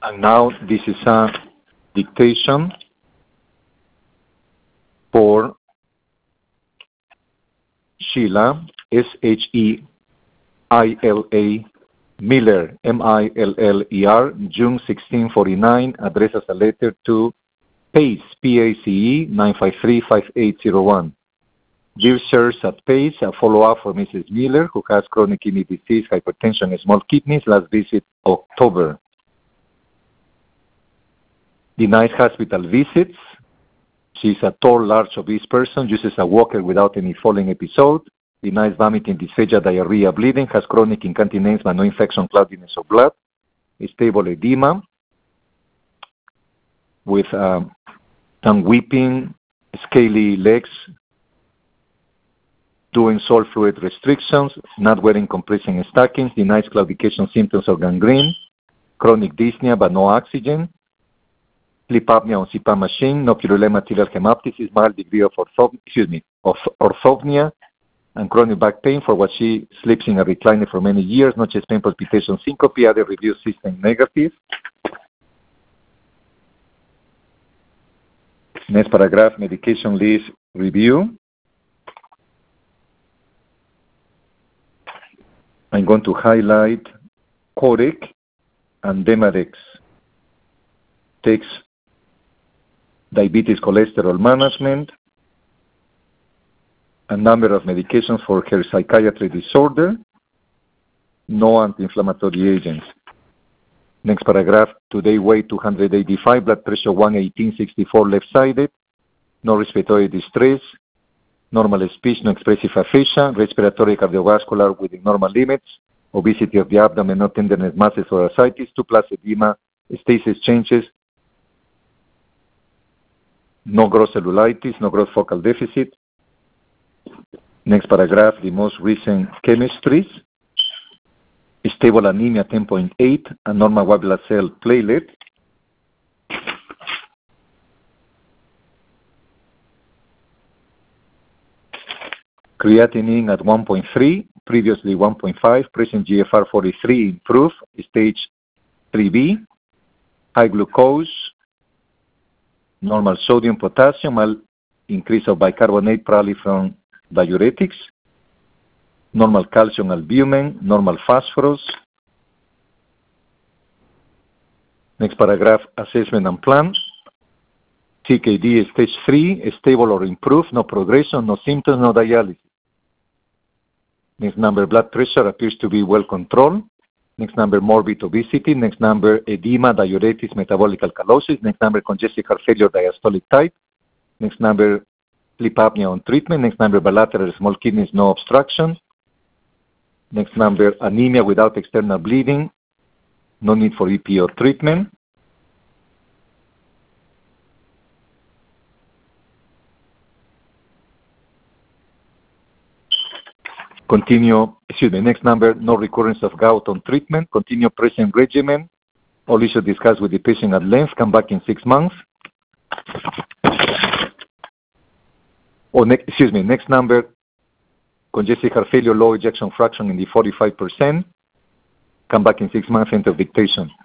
And now this is a dictation for Sheila, Sheila Miller, Miller, June 1649, addressed as a letter to PACE, PACE 953-5801. Dear sirs, at PACE, a follow-up for Mrs. Miller, who has chronic kidney disease, hypertension, and small kidneys, last visit October. Denies hospital visits. She's a tall, large, obese person, uses a walker without any falling episode, denies vomiting, dysphagia, diarrhea, bleeding, has chronic incontinence but no infection, cloudiness of blood, stable edema, with tongue weeping, scaly legs, doing salt fluid restrictions, not wearing compressing stockings, denies claudication symptoms of gangrene, chronic dyspnea but no oxygen, sleep apnea on CPAP machine, no purulema tibial hemoptysis, mild degree of orthopnea, and chronic back pain for what she sleeps in a recliner for many years, no chest pain, palpitation, syncope, other review system negative. Next paragraph, medication list review. I'm going to highlight Corec and Demarex. Takes diabetes cholesterol management, a number of medications for her psychiatry disorder, no anti-inflammatory agents. Next paragraph, today weight 285, blood pressure 118/64 left-sided, no respiratory distress, normal speech, no expressive aphasia, respiratory cardiovascular within normal limits, obesity of the abdomen, no tenderness, masses or ascites, 2+ edema, stasis changes, no gross cellulitis, no gross focal deficit. Next paragraph, the most recent chemistries. Stable anemia 10.8, a normal white blood cell platelet. Creatinine at 1.3, previously 1.5, present GFR 43, improved, stage 3B. High glucose, normal sodium, potassium, mild increase of bicarbonate probably from diuretics, normal calcium, albumin, normal phosphorus. Next paragraph, assessment and plan. CKD stage 3, stable or improved, no progression, no symptoms, no dialysis. Next number, blood pressure appears to be well controlled. Next number, morbid obesity. Next number, edema, diuretics, metabolic alkalosis. Next number, congestive heart failure, diastolic type. Next number, sleep apnea on treatment. Next number, bilateral small kidneys, no obstruction. Next number, anemia without external bleeding. No need for EPO treatment. Next number, no recurrence of gout on treatment. Continue present regimen. All issues discussed with the patient at length. Come back in 6 months. Next number, congestive heart failure, low ejection fraction in the 45%. Come back in 6 months, end of dictation.